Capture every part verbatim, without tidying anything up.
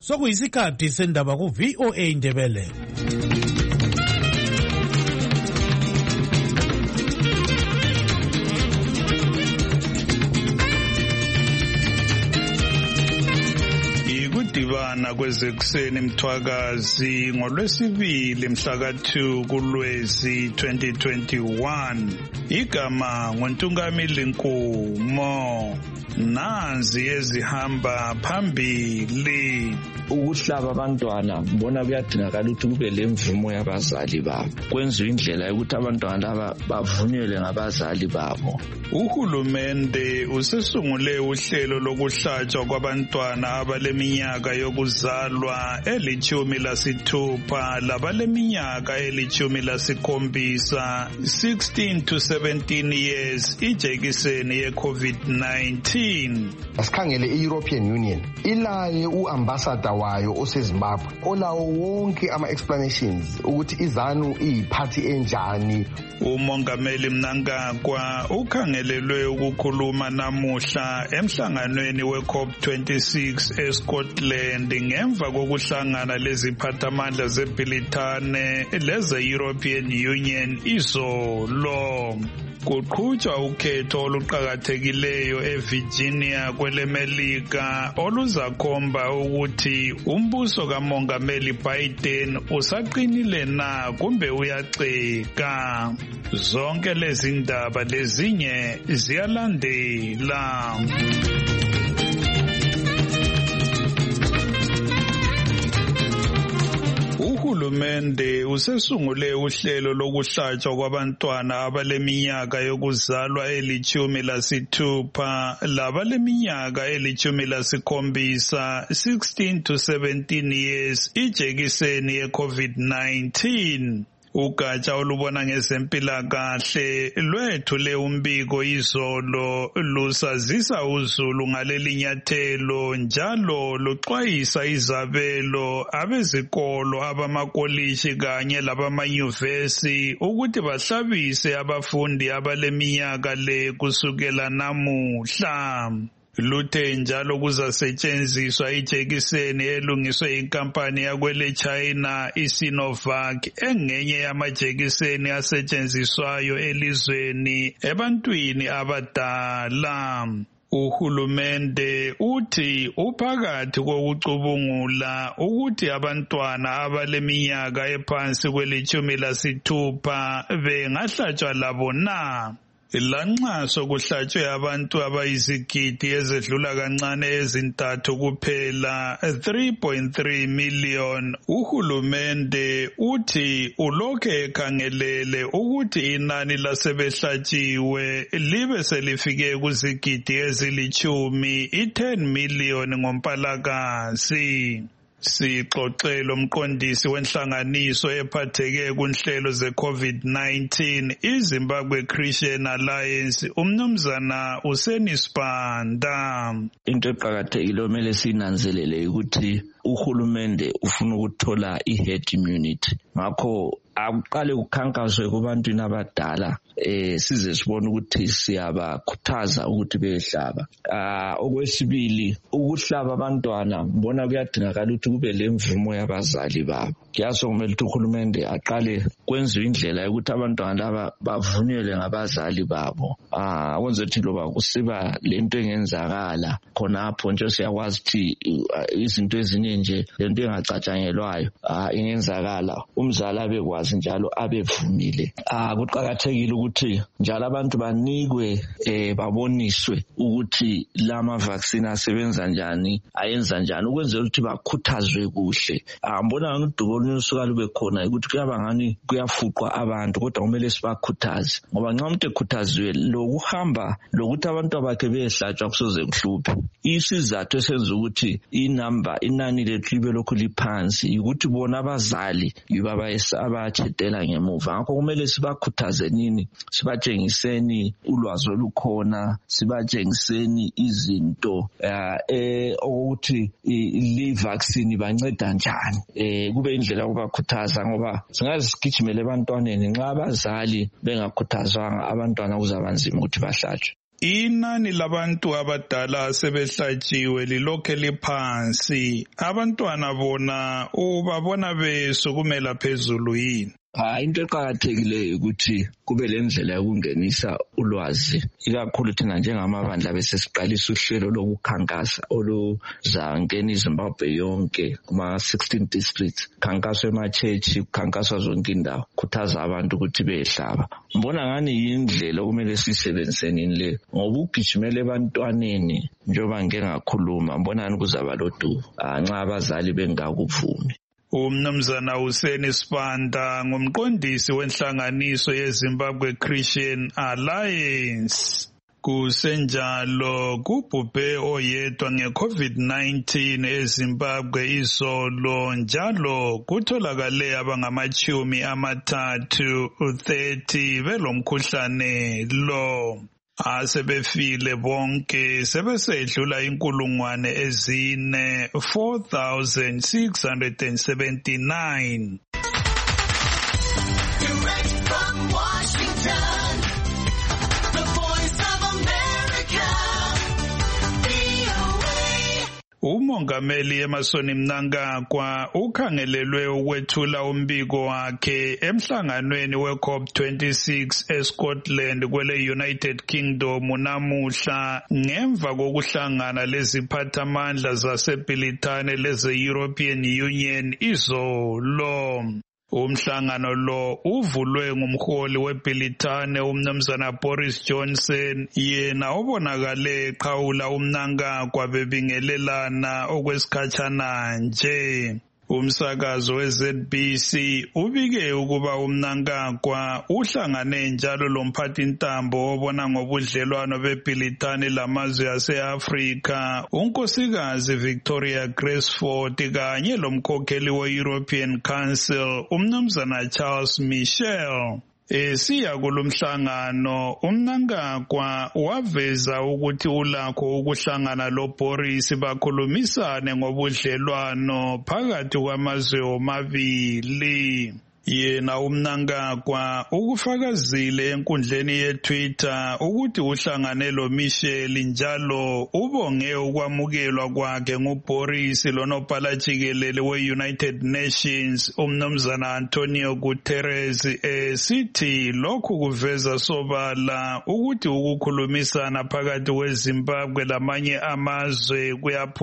Sokuyisikhathi sendaba ku V O A Indebele. Ikudibana kwezekuseni Mthwakazi ngolwesibili mhla ka two kuLwezi twenty twenty-one. Igama nguNtungamili Nkumo. Nanzi ezihamba phambili. Ukuhlaba abantwana mbona kuyadingakala ukuthi kube lemvumo yabazali babo. Kwenziwe indlela yokuthi abantwana laba bavunyelwe ngabazali babo. Uhulumende usesungule uhlelo lokuhlatshwa kwabantwana abaleminyaka yokuzalwa elithumi lasithupha labaleminyaka elithumi lasikhombisa sixteen to seventeen years ijekiseni ye COVID nineteen. Asikhangele i-European Union ilaye uambassador wayo oseZimbabwe olawo wonke ama-explanations ukuthi izanu iyiphathi enjani. Umongameli Mnangagwa ukhangelelwe ukukhuluma namuhla emhlanganweni we COP twenty-six eScotland ngemva kokuhlangana leziphathamandla zebhilithane leze-European Union izolo. Kuqhutshwa ukhetho oluqhakathekileyo eVirginia kwelemelika oluzakhomba ukuthi umbuso kamongameli Biden usaqinile na kumbe uyaceka. Zonke lezi ndaba lezinye ziyalandela. Uhulumende usesungule uhlelo lokuhlatshwa kwabantwana abaleminyaka yokuzalwa elithumi lasithupha labaleminyaka elithumi lasikhombisa sixteen to seventeen years ijekiseni ye COVID nineteen. Ugatsha olubona ngezempilakahle lwethule umbiko izolo lusazisa uzulu ngaleli nyathelo njalo luxwayisa izabelo abezikolo abamakolishi kanye labamanyuvesi ukuthi bahlabise abafundi abaleminyaka le kusukela namuhla. Luthe njalo kuzasetshenziswa ijekiseni elungiswe inkampani yakwele China iSinovac engenye yamajekiseni asetshenziswayo elizweni ebantwini abadala. Uhulumende uthi uphakathi kokucubungula ukuthi abantwana abaleminyaka ephansi kwelithumi lasithupha bengahlatshwa labo na. Lanxa sokuhlatshwe abantu abayizigidi ezedlula kancane ezintathu kuphela three point three million, uhulumende uthi ulokhe ekhangelele ukuthi inani lasebehlatshiwe libe selifike kuzigidi ezilithumi i-ten million ngoMpalakazi. Sixoxelo umqondisi wenhlanganiso ephatheke kunhlelo ze-COVID nineteen iZimbabwe Christian Alliance umnumzana uSenisibanda. Into eqhakathekile omele sinanzelele ukuthi uhulumende ufuna ukuthola i-herd immunity. Ngakho akuqale ukukhankaswe kubantwini abadala eh size sibone ukuthi siyabakhuthaza ukuthi behlaba. Ah okwesibili ukuhlaba abantwana mbona kuyadingakala ukuthi kube lemvumo yabazali babo. Kuyaso kumele ukuthi uhulumende aqale kwenziwe indlela yokuthi abantwana laba bavunyelwe ngabazali babo. Ah kwenze ukuthi loba kusiba lento engenzakala khonapho nje siyakwazi ukuthi izinto ezinye nje lento engacatshangelwayo ah ingenzakala umzali abekwazi njalo abevumile. Ah kuqhakathekile ukuthi njalo abantu banikwe eh baboniswe ukuthi lama vaccine asebenza njani ayenza njani ukwenzela ukuthi bakhuthazwe kuhle. Ah mbona udubo olusuka lube khona ukuthi kuyabangani kuyafuqwa abantu kodwa kumele sibakhuthaze ngoba nxa umuntu ekhuthaziwe lokuhamba lokuthi abantu abakhe behlatshwa kusoze kuhluphe. Isizathu esenza ukuthi inamba inani lethu libe lokhu liphansi ukuthi bona abazali yibaba abachetela ngemuva. Ngakho kumele sibakhuthaze nini sibatshengiseni ulwazi olukhona sibatshengiseni izinto eh ukuthi li vaccine banceda njani eh kube indlela yokubakhuthaza ngoba singaze sigijimele abantwaneni nxa abazali bengakhuthazwanga abantwana kuzabanzima ukuthi bahlatshwe. inani labantu abadala sebehlatshiwe lilokhe liphansi. Abantwana bona ubabona besukumela phezulu yini? Hayi, into eqakathekileyo ukuthi kube lendlela yokungenisa ulwazi, ikakhulu thina njengamabandla bese siqalisa uhlelo lokukhankasa oluzangena iZimbabwe yonke kuma sixteen districts, khankaswa ema-church, khankaswa zonke indawo, khuthaza abantu ukuthi behlaba. Mbona ngani yindlela okumele siyisebenziseni le, ngoba ugijimele ebantwaneni njengoba ngeke ngakhuluma, mbona ngani kuzaba lodumo nxa abazali bengakuvumi. Umnumzana Hussein Sibanda ngumqondisi wenhlanganiso yeZimbabwe Christian Alliance. Kusenjalo kubhubhe oyedwa nge-COVID nineteen eZimbabwe izolo, njalo kutholakale abangamachumi amathathu thirty belomkhuhlane lo. Asebefile bonke sebesedlula inkulungwane ezine four thousand six hundred seventy-nine. Direct from Washington, the Voice of America, V O A. Umongameli Emmerson Mnangagwa ukhangelelwe ukwethula umbiko wakhe emhlanganweni we-COP twenty-six eScotland kwele United Kingdom namuhla, ngemva kokuhlangana leziphathamandla zaseBrithani leze-European Union izolo. Umhlangano lo uvulwe ngumholi weBrithani umnumzana Boris Johnson, yena obonakale eqhawula uMnangagwa bebingelelana okwesikhatshana nje. Umsakazo we-Z B C ubike ukuba uMnangagwa uhlangane njalo lomphathintambo obona ngobudlelwano beBrithani lamazwe ase-Afrika, unkosikazi Victoria Graceford, kanye lomkhokheli we-European Council umnumzana Charles Michel. Esiya kulomhlangano uMnangagwa waveza ukuthi ulakho ukuhlangana loBoris bakhulumisane ngobudlelwano phakathi kwamazwe omabili. Yena uMnangagwa ukufakazile enkundleni yeTwitter ukuthi uhlangane loMichel njalo ubonge ukwamukelwa kwakhe nguBoris lonobhala jikelele we-United Nations umnumzana Antonio Guterres, esithi lokhu kuveza sobala ukuthi ukukhulumisana phakathi kweZimbabwe lamanye amazwe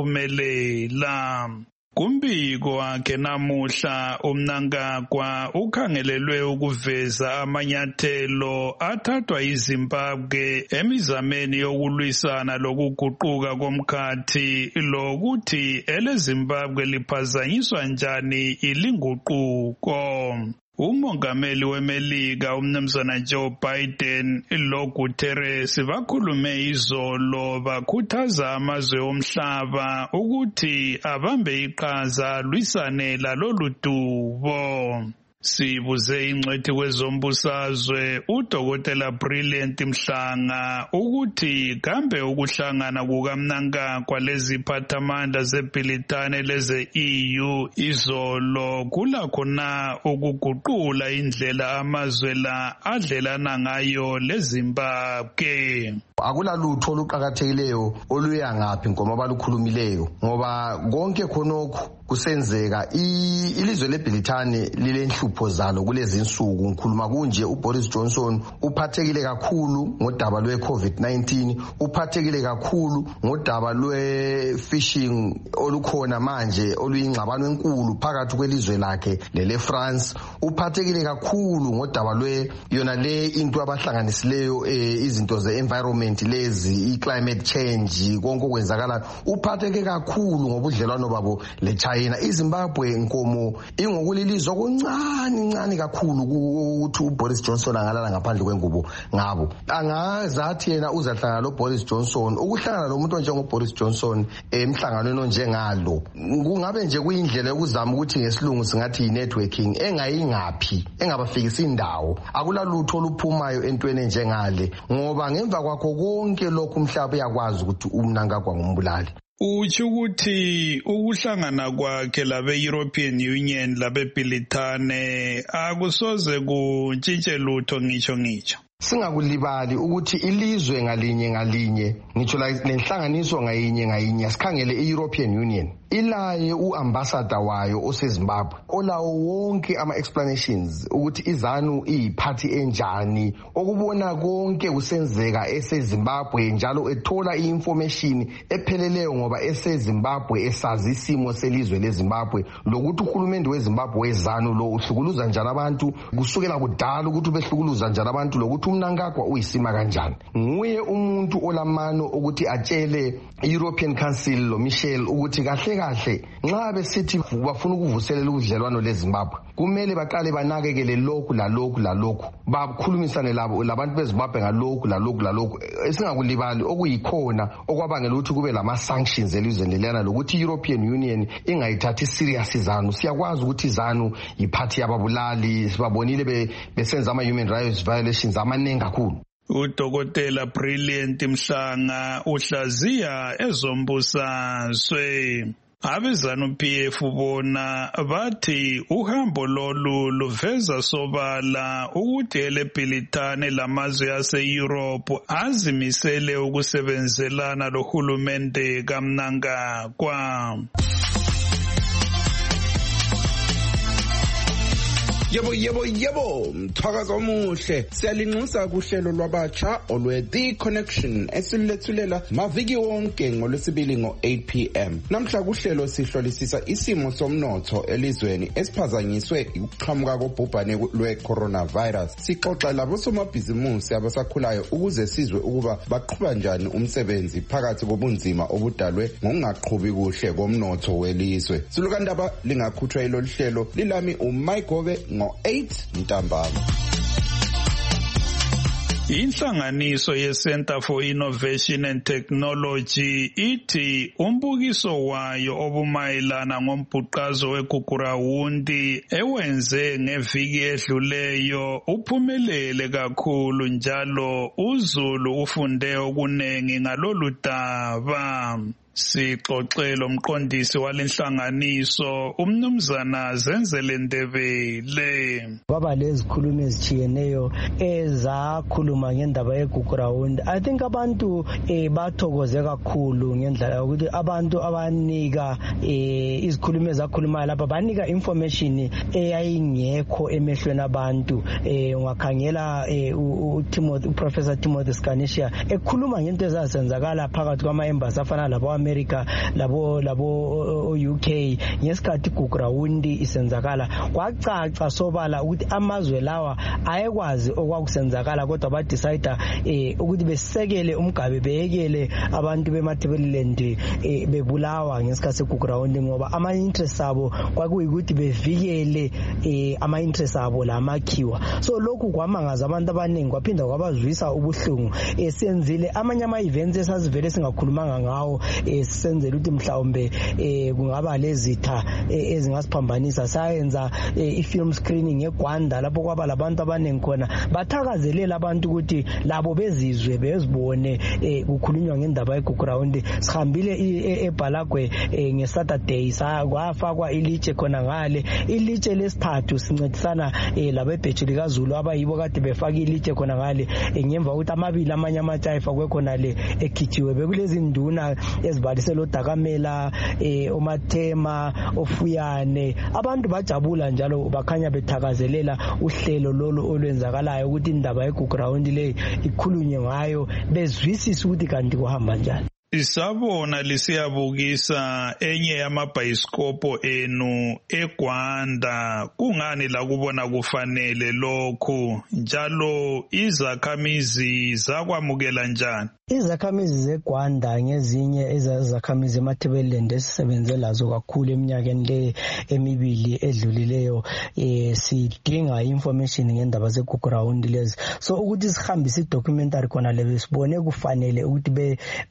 kuyaphumelela. Kumbiko wakhe namuhla uMnangagwa ukhangelelwe ukuveza amanyathelo athathwa iZimbabwe emizameni yokulwisana lokuguquka komkhathi lokuthi eleZimbabwe liphazanyiswa njani ilinguquko. Umongameli weMelika umnumzana Joe Biden lo Guterres bakhulume izolo bakhuthaza amazwe omhlaba ukuthi abambe iqhaza lwisane lalolu dubo. Sibuze ingcwethi kwezombusazwe uDokotela Brilliant Mhlanga ukuthi kambe ukuhlangana kukaMnangagwa leziphathamandla zeBrithani leze-E U izolo kulakho na ukuguqula indlela amazwe la adlelana ngayo leZimbabwe? Akulalutho oluqhakathekileyo oluya ngaphi ngoma balukhulumileyo, ngoba konke khonokho kusenzeka ilizwe leBrithani lilenhlupho zalo kulezi insuku. Ngikhuluma kunje uBoris Johnson uphathekile kakhulu ngodaba lwe-COVID nineteen, uphathekile kakhulu ngodaba lwe-fishing olukhona manje oluyingxabano enkulu phakathi kwelizwe lakhe lele France, uphathekile kakhulu ngodaba lwe yona le into abahlanganisileyo izinto ze-environment lezi i-climate change konke okwenzakala, uphatheke kakhulu ngobudlelwano babo le-China. iZimbabwe nkomo ingokulilizwa kuncane ncane kakhulu ukuthi uBoris Johnson angalala ngaphandle kwengubo ngabo. Angazathi yena uzahlangana loBoris Johnson, ukuhlangana lomuntu onjengoBoris Johnson emhlanganweni onjengalo kungabe nje kuyindlela yokuzama ukuthi ngesilungu singathi yi-networking engayingaphi, engabafikisa indawo. Akulalutho oluphumayo entweni njengale, ngoba ngemva kwakho konke lokhu umhlaba uyakwazi ukuthi uMnangagwa ngumbulali. Uthi ukuthi ukuhlangana kwakhe labe-European Union labeBrithani akusoze kuntshintshe lutho ngitsho ngitsho. Singakulibali ukuthi ilizwe ngalinye ngalinye ngitsho lenhlanganiso ngayinye ngayinye sikhangele i-European Union ilaye uambassador wayo oseZimbabwe olawo wonke ama explanations ukuthi iZANU iyiphathi enjani okubona konke kusenzeka eseZimbabwe njalo ethola i-information epheleleyo ngoba eseZimbabwe esazi isimo selizwe leZimbabwe lokuthi uhulumende weZimbabwe weZANU lo uhlukuluza njani abantu kusukela kudala ukuthi behlukuluza njani abantu lokuthi umnankagwa uyisima kanjani nguye umuntu olamano ukuthi atshele i-European Council lo Michel ukuthi kahle kahle nxa besithi bafuna ukuvuselela ubudlelwano leZimbabwe kumele baqale banakekele lokhu la lokhu la lokhu bakhulumisane labo labantu beZimbabwe ngalokhu la lokhu la lokhu esingakulibali okuyikhona okwabangela ukuthi kube lama sanctions elizweni lelana lokuthi i-European Union ingayithathi serious iZANU siyakwazi ukuthi iZANU yiphathi yababulali sibabonile besenza ama human rights violations amaningi kakhulu. Udokotela Brilliant Mhlanga uhlaziya ezombusazwe. Abezanu P F bona bathi uhambo lolu luveza sobala ukuthi elebhilitane lamazwe ase-Europe azimisele ukusebenzelana lohulumende kaMnangagwa. Yebo yebo yebo mthakazo omuhle siyalinxusa kuhlelo lwabatsha olwe The Connection esilethulela maviki wonke ngolwesibili ngo eight p m namhla kuhlelo sihlolisisa isimo somnotho elizweni esiphazanyiswe ukuqhamuka kobhubhane lwe-coronavirus sixoxa labo somabhizimusi abasakhulayo ukuze sizwe ukuba baqhuba njani umsebenzi phakathi kobunzima obudalwe ngokungaqhubi kuhle komnotho welizwe. Silukandaba lingakhutshwa ilolu hlelo lilami uMayigobe ngo eight ntambama. Inhlanganiso ye-Center for Innovation and Technology ithi umbukiso wayo obumayelana ngombhuqazo weGugurawundi ewenze ngeviki edluleyo uphumelele kakhulu njalo uZulu ufunde okunengi ngalolu daba. Sixoxela umqondisi walenhlanganiso umnumzana Zenzele Ndebele. Baba lezikhulumi ezichiyeneyo ezakhuluma ngendaba yeGugurawundi. I think abantu eh bathokoze kakhulu ngendlela ukuthi abantu abanika eh izikhulumi ezakhuluma lapha banika information eyayingekho emehlweni abantu. Eh ungakhangela uTimothy uProfessor Timothy Skanisha ekhuluma ngento ezasenzakala phakathi kwama embassy afana labo America labo labo U K ngesikhathi iGugurawundi isenzakala kwacaca sobala ukuthi amazwe lawa ayekwazi okwakusenzakala kodwa ba decide eh ukuthi besekele umgabe beyekele abantu beMatabeleland eh bebulawa ngesikhathi iGugurawundi ngoba ama interest abo kwakuyikuthi bevikele eh ama interest abo lamakhiwa so lokhu kwamangaza abantu abaningi kwaphinda kwabazwisa ubuhlungu esenzile amanye ama events esazivele singakhulumanga ngawo esenzele ukuthi mhlawumbe eh kungaba lezitha ezingasiphambanisa sayenza i-film screening eGwanda lapho kwaba labantu abaningi khona bathakazelela abantu ukuthi labo bezizwe bezibone kukhulunywa ngendaba yeGugurawundi sihambile eBhalagwe ngeSaturday kwafakwa ilitshe khona ngale ilitshe lesithathu sincedisana labo eBhetshuli kaZulu abayibo kade befaka ilitshe khona ngale ngemva ukuthi amabili amanye amatshayifa kwekhona le ekhithiwe bekulezi nduna ezibalisela uDakamela eh uMathema ofuyane abantu bajabula njalo bakhanya bethakazelela uhlelo lolu olwenzakalayo ukuthi indaba yeGugurawundi le ikhulunywe ngayo bezwisisa ukuthi kanti kuhamba njani. Isabona lisiyabukisa enye yamabhayiskopo enu eGwanda kungani la kubona kufanele lokho njalo izakhamizi zakwamukela njani? Izakhamizi zeGwanda ngezinye izakhamizi eMatabeleland esisebenze lazo kakhulu eminyakeni le emibili edlulileyo eh sidinga information ngendaba zeGugurawundi lezi so ukuthi sihambise idocumentary khona lebe sibone kufanele ukuthi be labo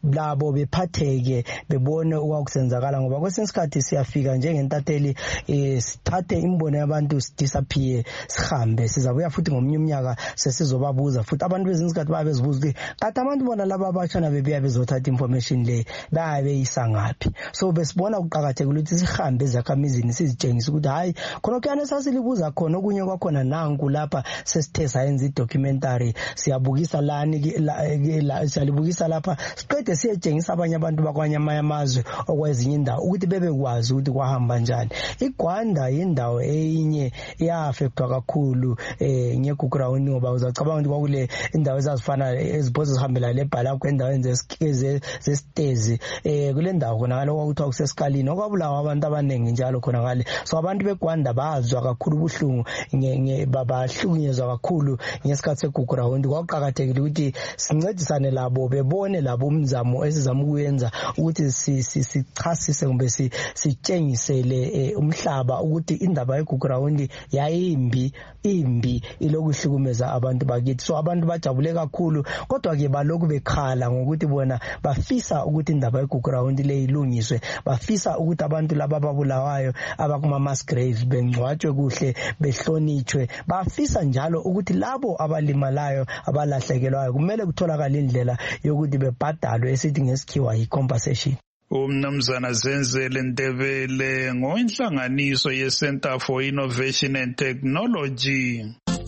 nabo bephatheke bebone okwakusenzakala ngoba kwesinye isikhathi siyafika njengentatheli eh sithathe imbono yabantu disappear sihambe sizabuya futhi ngomunye umnyaka sesizobabuza futhi abantu bezinye isikhathi babe bezibuza ukuthi kade abantu bona laba abashana bebuya bezothatha information le babe isangaphi. So besibona ukuqhakathekile ukuthi sihambe ezakhamizini sizitshengisa ukuthi hayi khona kuyane sasilibuza khona okunye kwakhona nanku lapha sesithe sayenza idocumentary siyabukisa lani la siyalibukisa lapha siqede siyetshengisa abanye abantu bakwanye amazwe okwezinye indawo ukuthi bebekwazi ukuthi kwahamba kanjani. iGwanda indawo eyinye yaafectwa kakhulu eh ngeGugurawundi ngoba uzacabanga ukuthi kwakule indawo ezazifana ezibhozo zihambela lebhala kwendaweni zesitezi eh kule ndawo khona ngalo kwakuthiwa kusesikalini okwabulawa abantu abaningi njalo khona ngale. So abantu beGwanda bazwa kakhulu ubuhlungu nge babahlukunyezwa kakhulu ngesikhathi seGugurawundi. Kwaqhakathekile ukuthi sincedisane labo bebone labo umzamo esizama ukuyenza ukuthi sichasise kumbe sitshengisele umhlaba ukuthi indaba yeGugurawundi yayimbi imbi ilokuhlukumeza abantu bakithi. So abantu bajabule kakhulu kodwa ke balokhu bekhala ngokuthi bona bafisa ukuthi indaba yeGugurawundi le ilungiswe, bafisa ukuthi abantu laba babulawayo abakuma mass graves bengcwatshwe kuhle behlonitshwe, bafisa njalo ukuthi labo abalimalayo abalahlekelwayo kumele kutholakala indlela yokuthi bebhadalwe esithi ngesikhiwa yi-compensation. Umnumzana Zenzele Ndebele ngoinhlanganiso ye-Center for Innovation and Technology.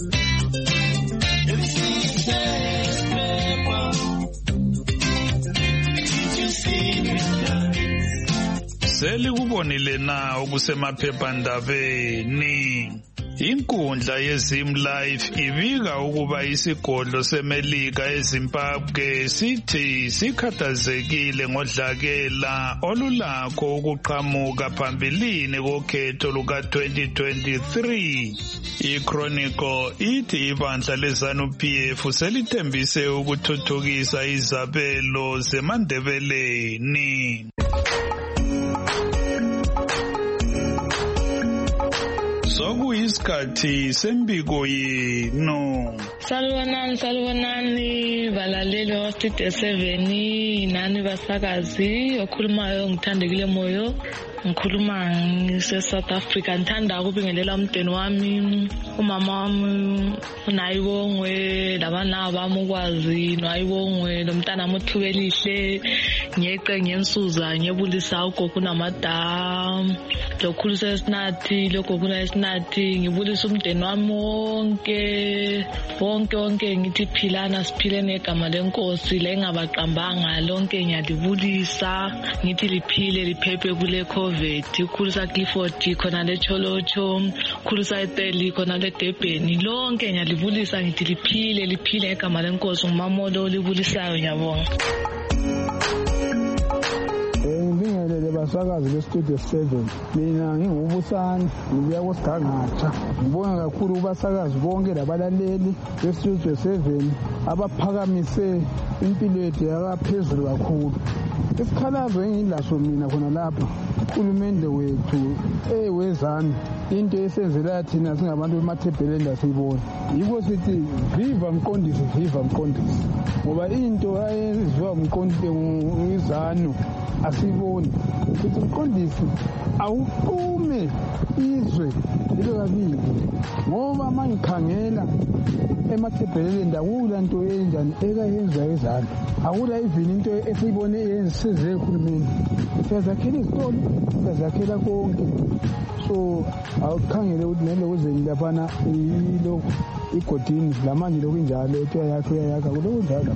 Selikubonile na okusemaphephandabeni. Inkundla yeZimLife ibika ukuba isigodlo seMelika eZimbabwe sithi sikhathazekile ngodlakela olulakho ukuqhamuka phambilini kokhetho luka twenty twenty-three. iChronicle ithi ibandla leZANU-P F selithembise ukuthuthukisa izabelo zeMandebeleni. Sokuyisikhathi sembiko yenu. Salwanani salwanani balaleli wa Studio seven nani basakazi okhulumayo ngithandekile moyo ngikhuluma ngise South Africa. Ngithanda ukubingelela umdeni wami, umama wami uNayibongwe, labana bami ukwazi noAyibongwe, nomntana mothubelihle ngeqe ngensuza ngebulisa ugogo namadam lokhulisa esinathi logogo esinathi ngibulisa umdeni wami wonke wonke wonke ngithi philana siphile negama lenkosi la engabaqambanga lonke ngiyalibulisa ngithi liphile liphephe kule COVID. Ukhulisa Clifford khona le Cholocho, ukhulisa eTeli khona le Durban, lonke ngiyalibulisa ngithi liphile liphile egama lenkosi ngumamolo libulisayo ngiyabonga. Ngibingelele basakazi beStudio seven. Mina ngingubusana ngibuya koSigangatha. Ngibonga kakhulu kubasakazi bonke labalaleli beStudio seven abaphakamise impilo yethu yakaphezulu kakhulu. Isikhalazo engilaso mina khona lapha uhulumende wethu ewezana into esenzela thina singabantu bemathebheleni asiyibona. Yiko sithi viva Mqondisi, viva Mqondisi. Ngoba into ayenziwa uMqondisi ngizanu asiboni. Sithi Mqondisi awuqume izwe libe kabili. Ngoba mangikhangela emathebheleni ndakula into enjani ekayenza ezana. Akula even into esibone yenzize uhulumende. Siyazakhela izitolo, siyazakhela konke. So awukhangele ukuthi nelokuzeni laphana ilo igodini lamanje lokunjalo ethi yakho yakho kulokuzala.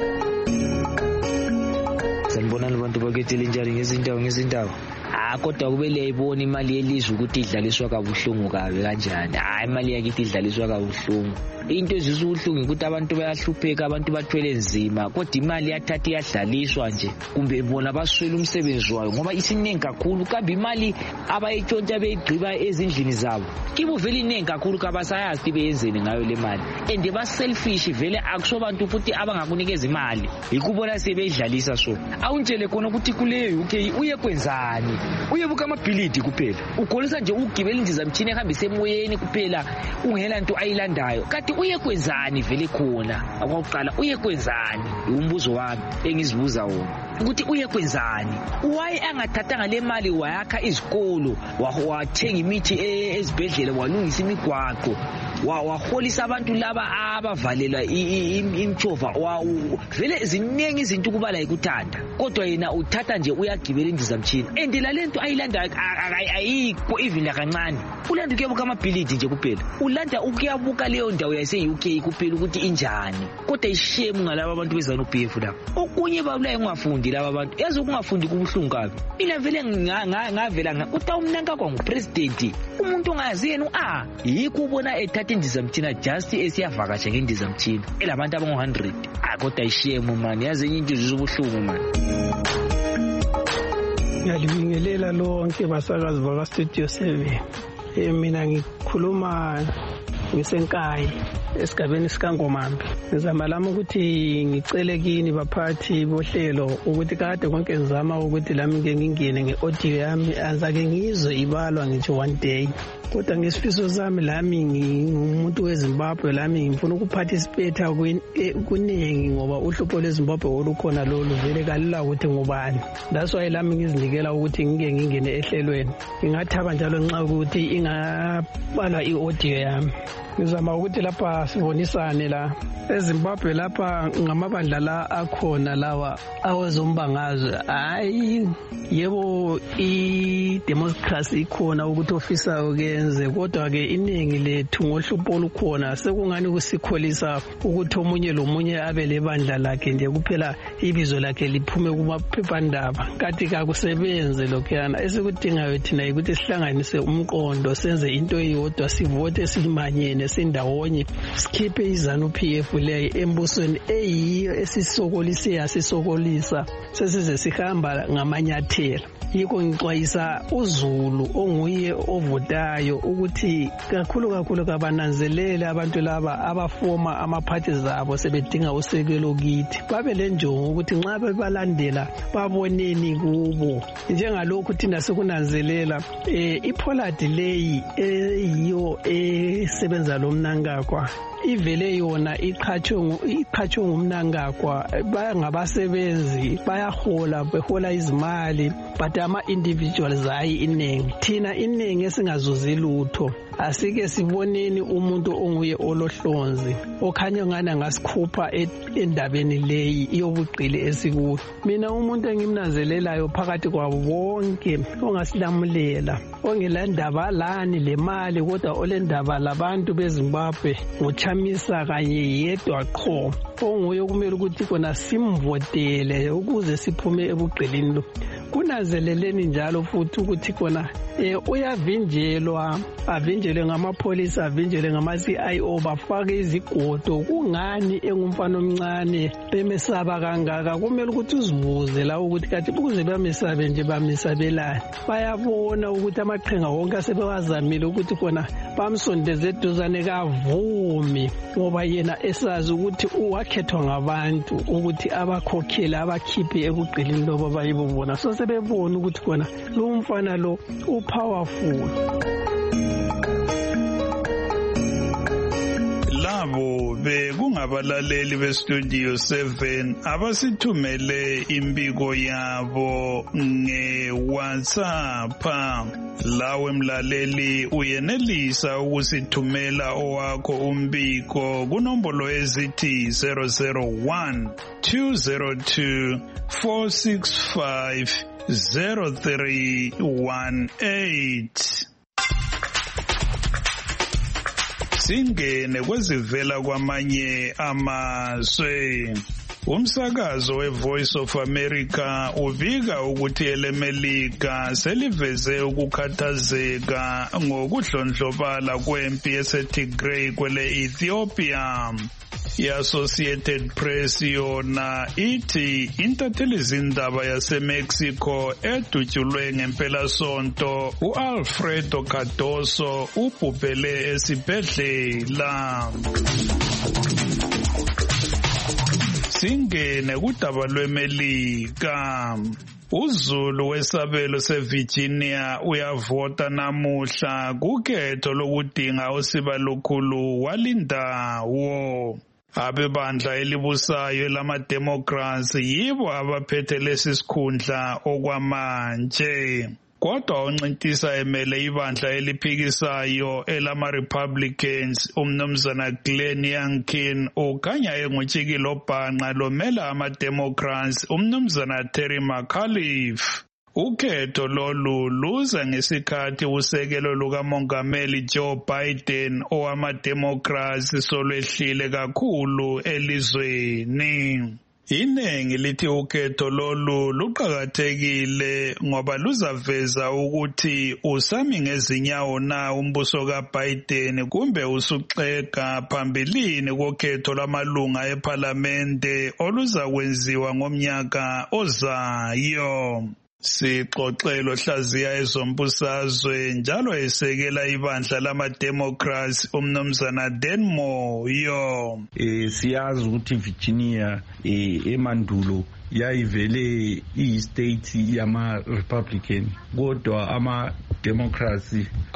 Sanibonani abantu bakethele njalo ngezindawo ngezindawo. Ah kodwa kube liyayibona imali yelizwe ukuthi idlaliswa kabuhlungu kabe kanjani. Hayi imali yakithi idlaliswa kabuhlungu. Into ezisuhlungu ukuthi abantu bayahlupheka, abantu bathwele nzima, kodwa imali yathatha iyadlaliswa nje kumbe bona baswela umsebenzi wayo ngoba isiningi kakhulu kabe imali abayitshontsha beyigqiba ezindlini zabo. Kibo vele iningi kakhulu kabasayazi ukuthi beyenzeni ngayo le mali. And ba selfish vele akusobantu futhi abangakunikeza imali. Ikubona sebeyidlalisa so. Awuntshele khona ukuthi kuleyo okay uye kwenzani. uyebuka amabhilidi kuphela, ukholisa nje ukugibela indizamtshini ehambisa emoyeni kuphela, ungela nto ayilandayo. Kanti uye kwenzani vele khona? Akwakuqala uye kwenzani? Umbuzo wami engizibuza wona ukuthi uye kwenzani. Why angathathanga le mali wayakha izikolo, wathenga imithi ezibhedlela, walungisa imigwaqo, waholisa abantu laba abavalelwa imtshova. Vele ziningi izinto kubala ikuthanda, kodwa yena uthatha nje uyagibela indizamtshini. And lalento ayilandayo ayikho even lakancane. Ulanda ukuyabuka amabhilidi nje kuphela, ulanda ukuyabuka leyo ndawo yase-U K kuphela ukuthi injani. Kodwa ishame ngalabo abantu bezana u-B F lapho. Okunye babulaye ungafundi laba abantu, yazi ukungafundi kubuhlungu kabi. Mina vele ngavela uta umnanka kwangupresident, umuntu ongazi yena a yikho ubona ethatha indizamtshina just esiyavakasha ngendizamtshina elabantu abangu one hundred. Kodwa ishame man, yazi enye into zizobuhlungu man. Ngiyalibingelela lonke basakazi baka Studio seven. Eh mina ngikhuluma ngisenkayi esigabeni sikaNgomambi. Ngizama lami ukuthi ngicele kini baphathi bohlelo ukuthi kade konke ngizama ukuthi lami ke ngingene ngeaudio yami azake ngizwe ibalwa ngithi one day. Kodwa ngesifiso sami lami ngingumuntu weZimbabwe, lami ngifuna ukuparticipate kuningi ngoba uhlupho lweZimbabwe olukhona lolu vele kalula ukuthi ngubani. That's why lami ngizinikela ukuthi ngike ngingene ehlelweni. Ngingathaba njalo nxa ukuthi ingabala iaudio yami. Ngizama ukuthi lapha sibonisane la eZimbabwe lapha ngamabandla la akhona lawa awezombangazwe. Hayi yebo i-democracy ikhona ukuthi ofisa ukenze, kodwa ke iningi lethu ngohlupho olukhona sekungani kusikholisa ukuthi omunye lomunye abe lebandla lakhe nje kuphela ibizo lakhe liphume kumaphephandaba. Kanti kakusebenze lokhuyana. Esikudingayo thina ukuthi sihlanganise umqondo, senze into eyodwa, sivote simanyene sindawonye, sikhiphe izanu-P F leyo embusweni eyiyo esisokolise yasisokolisa sesize sihamba ngamanyathela. Yikho ngixwayisa uZulu onguye ovotayo ukuthi kakhulu kakhulu kabananzelele abantu laba abafoma amaphathi zabo sebedinga usekelo kithi, babe lenjongo ukuthi nxa bebalandela baboneni kubo. Njengalokhu thina sekunanzelela eh iPollard leyi eyiyo esebenza lo mnankakwa ivele yona iqhatshwe iqhatshwe ngumnankakwa, bayangabasebenzi bayahola behola izimali, but ama individuals hayi inengi. Thina inengi esingazuzi lutho asike siboneni umuntu onguye olohlonzi okhanya ngana ngasikhupha endabeni leyi yobuqili esikuyo. Mina umuntu engimnanzelelayo phakathi kwabo bonke ongasilamulela ongelandaba lani lemali kodwa olendaba labantu beZimbabwe ngoChamisa kanye yedwa qho onguye kumele ukuthi kona simvotele ukuze siphume ebuqilini lo. Kunanzeleleni njalo futhi ukuthi kona eh uyavinjelwa avinjelwe ngamapholisa avinjelwe ngama-C I O bafake izigodo. Kungani engumfana omncane bemesaba kangaka? Kumele ukuthi uzibuze la ukuthi kathi ukuze bamesabe nje bamesabelani. Bayabona ukuthi amaqhinga wonke asebewazamile ukuthi kona bamsondeze eduzane kavumi ngoba yena esazi ukuthi uwakhethwa ngabantu ukuthi abakhokhele abakhiphe ebuqilini lobo bayibona. So sebebona ukuthi kona lo mfana lo upowerful. Labo bekungabalaleli beStudio seven abasithumele imbiko yabo ngeWhatsApp. Lawe mlaleli uyenelisa ukusithumela owakho umbiko kunombolo ezithi zero zero one two zero two four six five zero three one eight. Singene kwezivela kwamanye amazwe. Umsakazo weVoice of America ubika ukuthi elemelika seliveze ukukhathazeka ngokuhlondlobala kwempi eseTigray kwele Ethiopia. I-Associated Press yona ithi intatheli zindaba yaseMexico edutyulwe ngempelasonto u-Alfredo Cardoso ubhubhele esibhedlela. Singene kudaba lweMelika. uZulu wesabelo seVirginia uyavota namuhla kukhetho lokudinga usibalukhulu walindawo. Abebandla elibusayo lama-Democrats yibo abaphethe lesi sikhundla okwamanje. Kodwa uncintisa emele ibandla eliphikisayo elama-Republicans umnumzana Glenn Youngkin ukhanya engutshikilo bhanqa lomela ama-Democrats umnumzana Terry McAuliffe. Ukhetho lolu luza ngesikhathi usekelo lukamongameli Joe Biden owama-Democrats solwehlile kakhulu elizweni. Iningi lithi ukhetho lolu luqakathekile ngoba luzaveza ukuthi usami ngezinyawo na umbuso kaBiden kumbe usuxega phambilini kokhetho lwamalunga eParlamente oluzakwenziwa ngomnyaka ozayo. Sixoxelo hlaziya ezombusazwe njalo esekela ibandla lama-Democrats umnumzana Dan Moyo. Eh siyazi ukuthi Virginia eh emandulo yayivele i-state yama-Republican kodwa ama-Democrats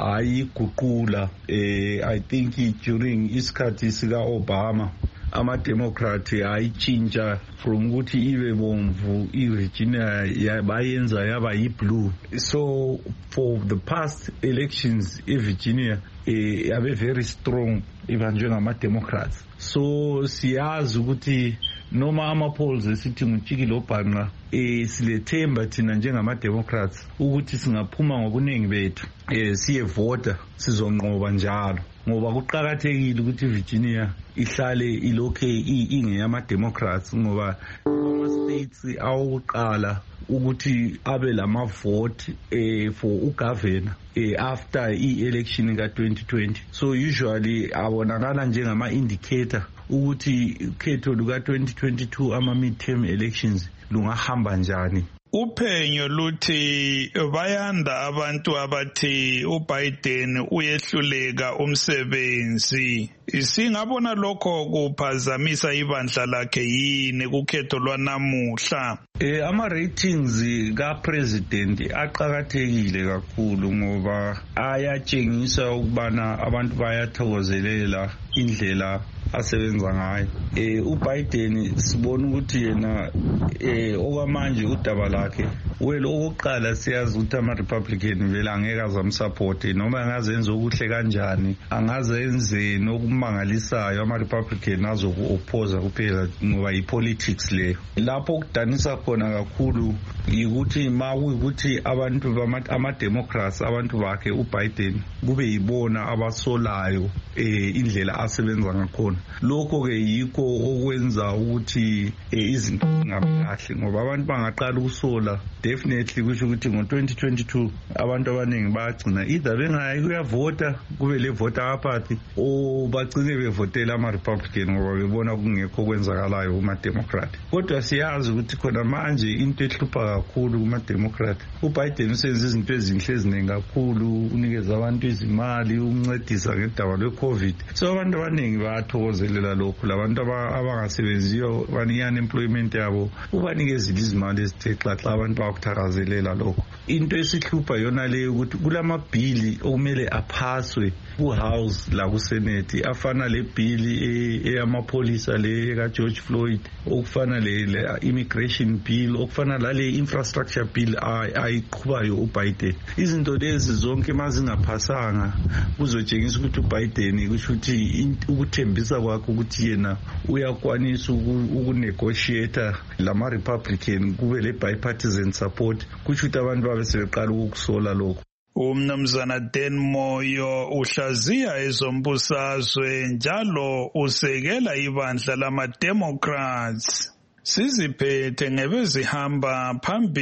ayiguqula. eh I think during isikhathi sika Obama ama-Democrat ayichinja from ukuthi ibe bomvu iVirginia bayenza yaba yi-blue. So for the past elections eVirginia eh abe very strong ibanjwe ngama-Democrats. So siyazi ukuthi noma ama-polls esithi ngutshikilo bhanqa eh silethemba thina njengama-Democrats ukuthi singaphuma ngobuningi bethu eh siyevota sizonqoba njalo ngoba kuqhakathekile ukuthi Virginia ihlale ilokhe ingeyama-Democrats ngoba ama-states awuqala ukuthi abe lama vote eh for ugovernor eh after i-election ka twenty twenty. So usually abonakala njengama indicator ukuthi ukhetho luka twenty twenty-two ama midterm elections lungahamba njani. Uphenyo luthi bayanda abantu abathi uBiden uyehluleka umsebenzi. Singabona lokho kuphazamisa ibandla lakhe yini kukhetho lwanamuhla? Eh ama ratings ka president aqhakathekile kakhulu ngoba ayatshengisa ukubana abantu bayathokozelela indlela asebenza ngayo. Eh uBiden sibona ukuthi yena eh okwamanje udaba lakhe well okokuqala siyazi ukuthi ama Republican vele angeke azamsupport noma angazenza okuhle kanjani angazenze nokumangalisayo ama Republican azokuoppose kuphela ngoba ipolitics leyo. Lapho kudanisa khona kakhulu ukuthi mawukuthi abantu bama Democrats abantu bakhe uBiden kube yibona abasolayo eh indlela asebenza ngakhona. Lokho ke yikho okwenza ukuthi izinto zingabi kahle ngoba abantu bangaqala ukusola definitely kusho ukuthi ngo twenty twenty-two abantu abaningi bagcina either bengayi kuyavota kube le voter apathy o bagcine bevotela ama Republican ngoba bebona kungekho kwenzakalayo kuma Democrat. Kodwa siyazi ukuthi khona manje into ehlupha kakhulu kuma Democrat uBiden usenza izinto ezinhle eziningi kakhulu unikeza abantu izimali uncedisa ngedaba lwe-COVID. So abantu abaningi bayathokozelela lokho labantu abangasebenziyo bani unemployment yabo ubanikeza izimali ezithe xaxa abantu bakuthakazelela lokho. Into esihlupha yona leyo ukuthi kulamabhili okumele aphaswe ku-House la ku-Senate afana le bhili eyamapolisa le ka George Floyd okufana le immigration bill okufana lale infrastructure bill ayiqhubayo uBiden. Izinto lezi zonke mazingaphasanga kuzotshengisa ukuthi uBiden kusho ukuthi ukuthembisa kwakhe ukuthi yena uyakwanisa ukunegotiate lama Republican kube le bipartisan support kusho ukuthi abantu babe sebeqala ukukusola lokho. Umnumzana Dan Moyo uhlaziya ezombusazwe njalo usekela ibandla lama-Democrats. Siziphethe ngebezihamba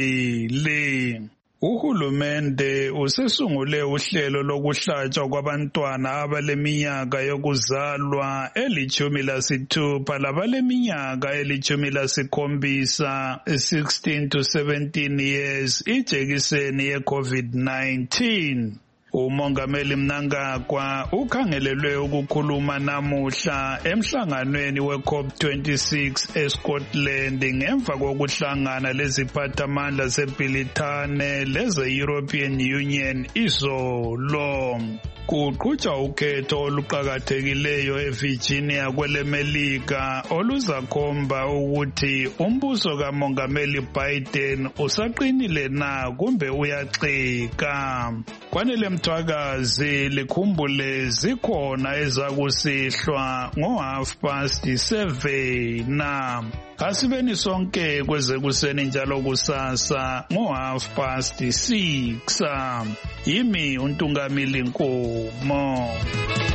phambili. Uhulumende usesungule uhlelo lokuhlatshwa kwabantwana abaleminyaka yokuzalwa elithumi lasithupha labaleminyaka elithumi lasikhombisa sixteen to seventeen years ijekiseni ye-COVID nineteen. Umongameli Mnangagwa ukhangelelwe ukukhuluma namuhla emhlanganweni we-COP twenty-six eScotland ngemva kokuhlangana leziphathamandla zebhilithane leze-European Union izolo. Kuqhutshwa ukhetho oluqakathekileyo eVirginia kwelemelika oluzakhomba ukuthi umbuso kaMongameli Biden usaqinile na kumbe uyaxeka. Kwanele Mthwakazi likhumbule zikhona ezakusihlwa ngo half past seven na. Asibeni sonke kwezekuseni njalo kusasa ngo half past six. Yimi uNtungamili Nkomo.